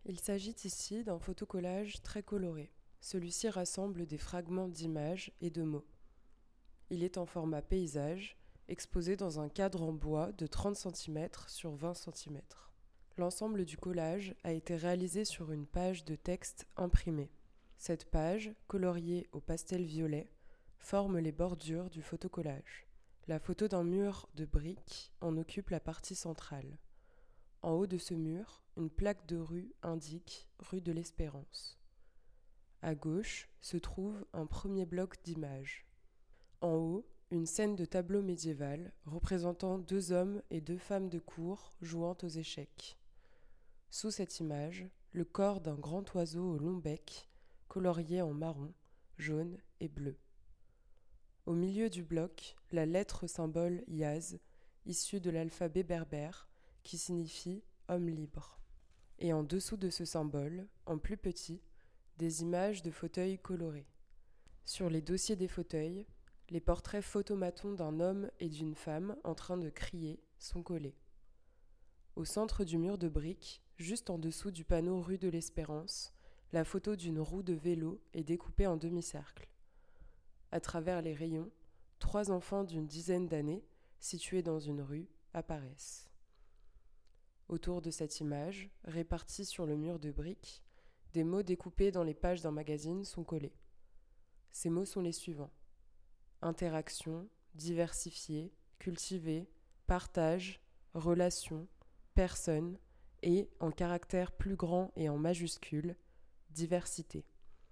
Il s'agit ici d'un photocollage très coloré. Celui-ci rassemble des fragments d'images et de mots. Il est en format paysage, exposé dans un cadre en bois de 30 cm sur 20 cm. L'ensemble du collage a été réalisé sur une page de texte imprimée. Cette page, coloriée au pastel violet, forme les bordures du photocollage. La photo d'un mur de briques en occupe la partie centrale. En haut de ce mur, une plaque de rue indique rue de l'Espérance. À gauche se trouve un premier bloc d'images. En haut, une scène de tableau médiéval représentant 2 hommes et 2 femmes de cour jouant aux échecs. Sous cette image, le corps d'un grand oiseau au long bec, colorié en marron, jaune et bleu. Au milieu du bloc, la lettre symbole Yaz, issue de l'alphabet berbère, qui signifie homme libre. Et en dessous de ce symbole, en plus petit, des images de fauteuils colorés. Sur les dossiers des fauteuils, les portraits photomatons d'un homme et d'une femme en train de crier sont collés. Au centre du mur de briques, juste en dessous du panneau rue de l'Espérance, la photo d'une roue de vélo est découpée en demi-cercle. À travers les rayons, 3 enfants d'une dizaine d'années, situés dans une rue, apparaissent. Autour de cette image, répartie sur le mur de briques, des mots découpés dans les pages d'un magazine sont collés. Ces mots sont les suivants: interaction, diversifier, cultiver, partage, relation, personne et, en caractères plus grands et en majuscules, diversité.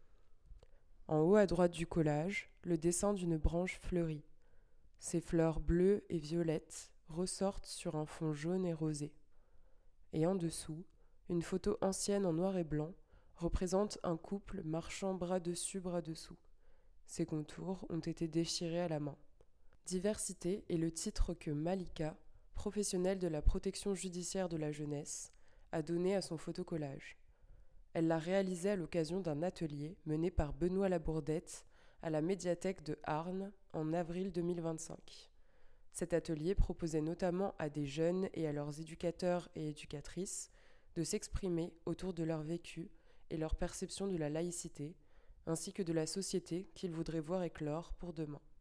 En haut à droite du collage, le dessin d'une branche fleurie. Ses fleurs bleues et violettes ressortent sur un fond jaune et rosé. Et en dessous, une photo ancienne en noir et blanc représente un couple marchant bras dessus, bras dessous. Ses contours ont été déchirés à la main. Diversité est le titre que Malika, professionnelle de la protection judiciaire de la jeunesse, a donné à son photocollage. Elle l'a réalisé à l'occasion d'un atelier mené par Benoît Labourdette à la médiathèque de Arnes en avril 2025. Cet atelier proposait notamment à des jeunes et à leurs éducateurs et éducatrices de s'exprimer autour de leur vécu et leur perception de la laïcité, ainsi que de la société qu'ils voudraient voir éclore pour demain.